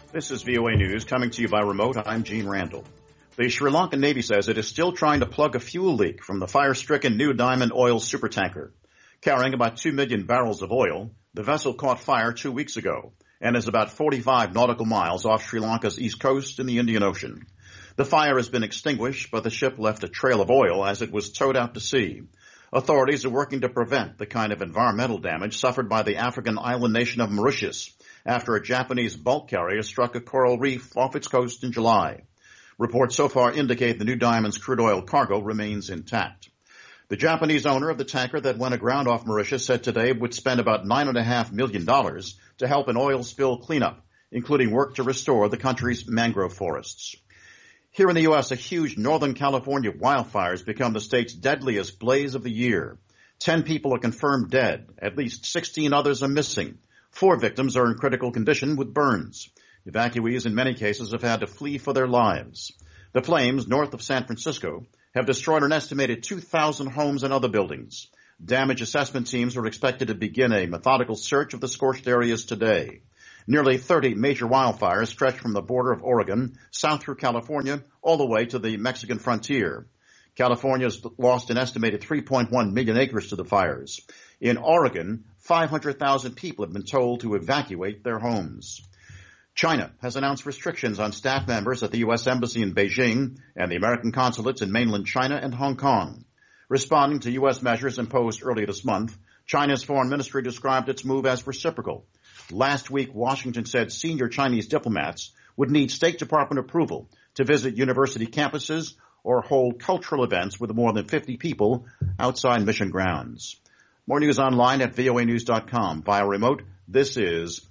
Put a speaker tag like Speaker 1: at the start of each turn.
Speaker 1: This is VOA News coming to you by remote. I'm Gene Randall. The Sri Lankan Navy says it is still trying to plug a fuel leak from the fire-stricken New Diamond oil supertanker. Carrying about 2 million barrels of oil, the vessel caught fire 2 weeks ago and is about 45 nautical miles off Sri Lanka's east coast in the Indian Ocean. The fire has been extinguished, but the ship left a trail of oil as it was towed out to sea. Authorities are working to prevent the kind of environmental damage suffered by the African island nation of Mauritius after a Japanese bulk carrier struck a coral reef off its coast in July. Reports so far indicate the New Diamond's crude oil cargo remains intact. The Japanese owner of the tanker that went aground off Mauritius said today it would spend about $9.5 million to help an oil spill cleanup, including work to restore the country's mangrove forests. Here in the U.S., a huge Northern California wildfires become the state's deadliest blaze of the year. 10 people are confirmed dead. At least 16 others are missing. 4 victims are in critical condition with burns. Evacuees in many cases have had to flee for their lives. The flames north of San Francisco have destroyed an estimated 2,000 homes and other buildings. Damage assessment teams are expected to begin a methodical search of the scorched areas today. Nearly 30 major wildfires stretch from the border of Oregon, south through California, all the way to the Mexican frontier. California has lost an estimated 3.1 million acres to the fires. In Oregon, 500,000 people have been told to evacuate their homes. China has announced restrictions on staff members at the U.S. Embassy in Beijing and the American consulates in mainland China and Hong Kong. Responding to U.S. measures imposed earlier this month, China's foreign ministry described its move as reciprocal. Last week, Washington said senior Chinese diplomats would need State Department approval to visit university campuses or hold cultural events with more than 50 people outside mission grounds. More news online at voanews.com. Via remote, this is